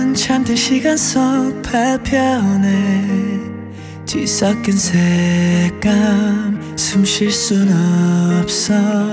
잠든 시간 속 파편에 뒤섞인 색감 숨 쉴 순 없어.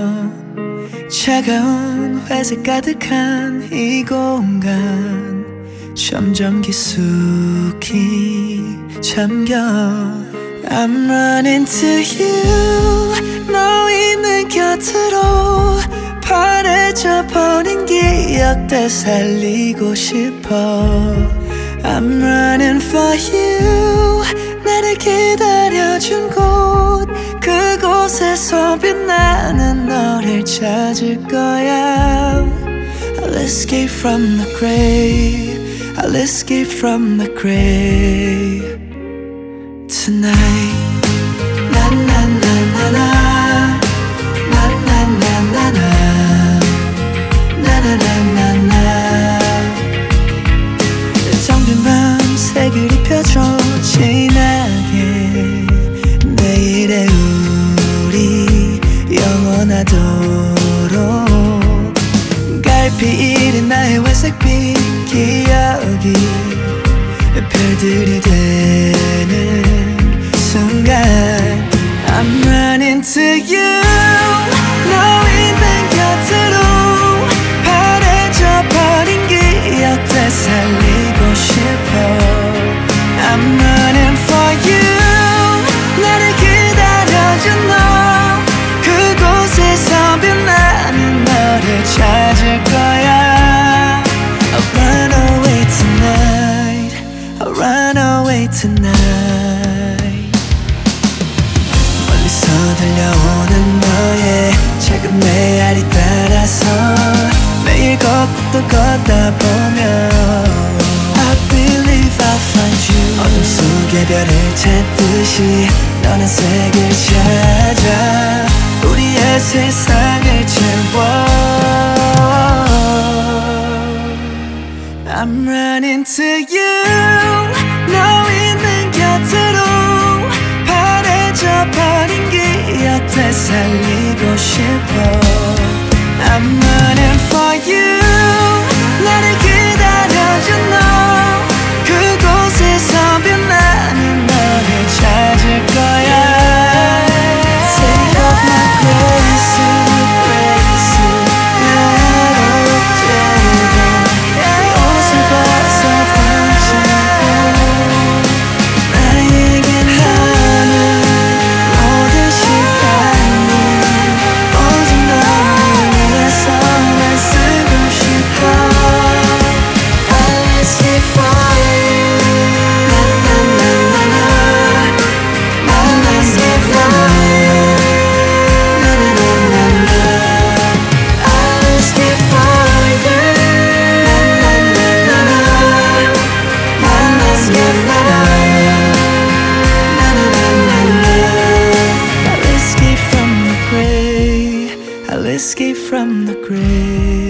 차가운 회색 가득한 이 공간 점점 깊숙이 잠겨. I'm running to you. 너 있는 곁으로 파래져 버린 기억들 살리고 싶어. I'm running for you. 나를 기다려준 곳 그곳에서 빛나는 너를 찾을 거야. I'll escape from the grave. I'll escape from the grave tonight. Na na na na na. Na na na na na. Na na na na na. 정든 밤 색을 입혀줘 진하게. 내일의 우리 영원하도록. 갈피 잃은 나의 회색빛 기억이 별들이 되는 순간 I'm running to you. 너 있는 곁으로 파래져 버린 기억들 살리고 싶어. I'm running for you. 나를 기다려준 너 그곳에서 빛나는 너를 찾을 거야. I'll run away tonight. I'll run away tonight. 멀리서 들려오는 너의 작은 메아리 따라서 매일 걷고 걷다 보면 I believe I'll find you. 어둠 속의 별을 찾듯이 너는 색을 찾아 우리의 세상을 채워. I'm running to you. 너 있는 곁으로 파래져 버린 기억들 살리고 싶어. I'm running for you. 나를 기다려준 너 그곳에서 빛나는 너를 찾을 거야. Take off my crazy, crazy 나로 재고 옷을 벗어 훔치고 나에겐 하는 모든 시간이 오직 너를 위해서만 쓰고 싶어. I'll escape from you. Na na na na na. I'll escape from you. Na na na na na. I'll escape from you. Na na na na na. I'll escape from you. Na na na na na. I'll escape from the grave. I'll escape from the grave.